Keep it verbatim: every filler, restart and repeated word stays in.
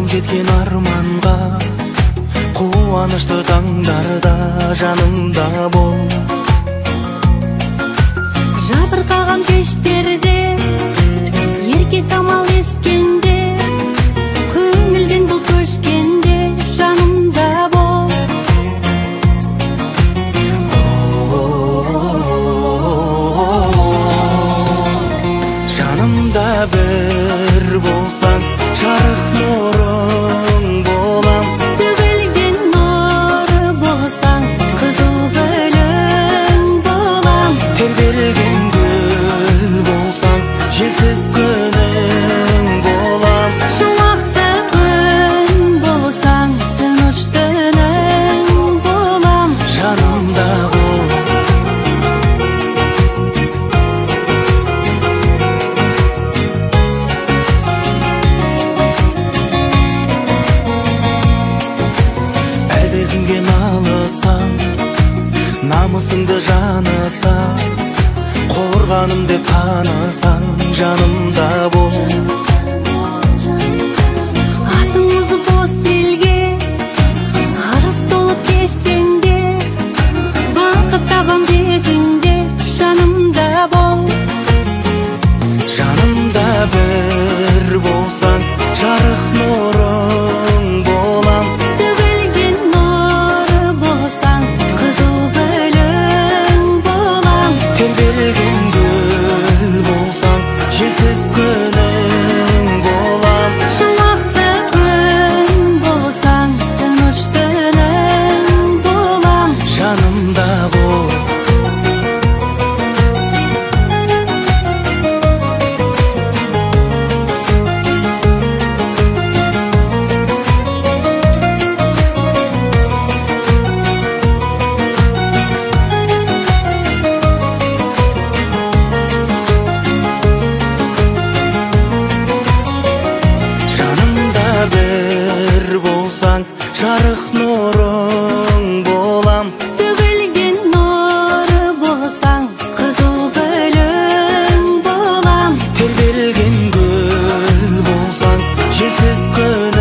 жеткен арманға, қуанышты таңдарда жанымда бол. Жабырқаған кештерде, ерке самал ескенде, көңілден бұл көшкенде жанымда бол. Жанымда бір болсаң, жарық нұрың болам. Төгілген нұры болсаң, қызыл гүлің болам. Тербелген гүл болсаң, желсіз күнің болам. Шуақты күн болсаң, тыныш түнің болам. Жанымда бол. Әлдекімге налысаң, намысыңды жанысаң, қорғаным деп танысаң, жанымда бол. Атың озып бос елге, арыс толып кесеңде, бақыт табам кезіңде жанымда бол. Жанымда бір болсаң, жарық нұрың болам. Төгілген нұры болсаң, қызыл гүлің болам. Тербелген гүл болсаң, желсіз күнің болам. Шуақты күн болсаң, тыныш түнің болам. Жанымда бол. Жанымда бір болсаң, жарық нұрың болам. Төгілген нұры болсаң, қызыл гүлің болам. Тербелген гүл болсаң, желсіз күн